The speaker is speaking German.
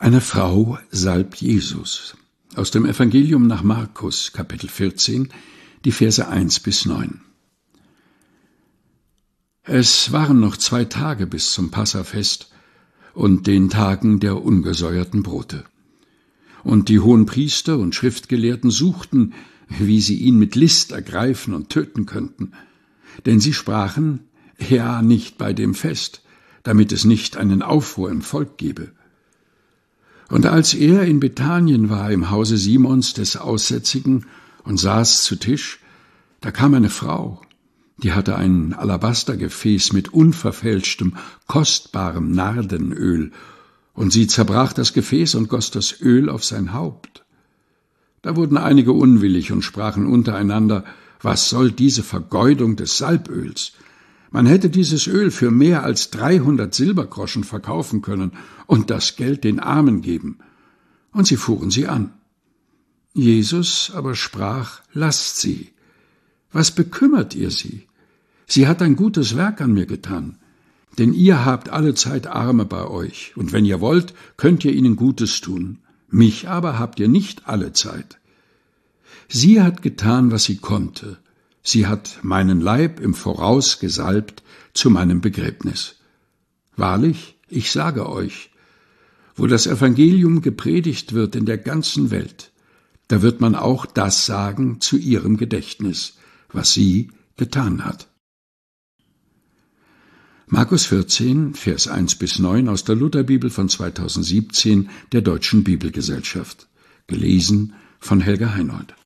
Eine Frau salbt Jesus. Aus dem Evangelium nach Markus, Kapitel 14, die Verse 1-9. Es waren noch 2 Tage bis zum Passafest und den Tagen der ungesäuerten Brote. Und die Hohenpriester und Schriftgelehrten suchten, wie sie ihn mit List ergreifen und töten könnten. Denn sie sprachen, ja, nicht bei dem Fest, damit es nicht einen Aufruhr im Volk gebe. Und als er in Bethanien war, im Hause Simons des Aussätzigen, und saß zu Tisch, da kam eine Frau, die hatte ein Alabastergefäß mit unverfälschtem, kostbarem Nardenöl, und sie zerbrach das Gefäß und goss das Öl auf sein Haupt. Da wurden einige unwillig und sprachen untereinander, was soll diese Vergeudung des Salböls? Man hätte dieses Öl für mehr als 300 Silbergroschen verkaufen können und das Geld den Armen geben. Und sie fuhren sie an. Jesus aber sprach, lasst sie. Was bekümmert ihr sie? Sie hat ein gutes Werk an mir getan. Denn ihr habt allezeit Arme bei euch, und wenn ihr wollt, könnt ihr ihnen Gutes tun. Mich aber habt ihr nicht allezeit. Sie hat getan, was sie konnte. Sie hat meinen Leib im Voraus gesalbt zu meinem Begräbnis. Wahrlich, ich sage euch, wo das Evangelium gepredigt wird in der ganzen Welt, da wird man auch das sagen zu ihrem Gedächtnis, was sie getan hat. Markus 14, Vers 1-9 aus der Lutherbibel von 2017 der Deutschen Bibelgesellschaft. Gelesen von Helga Heinold.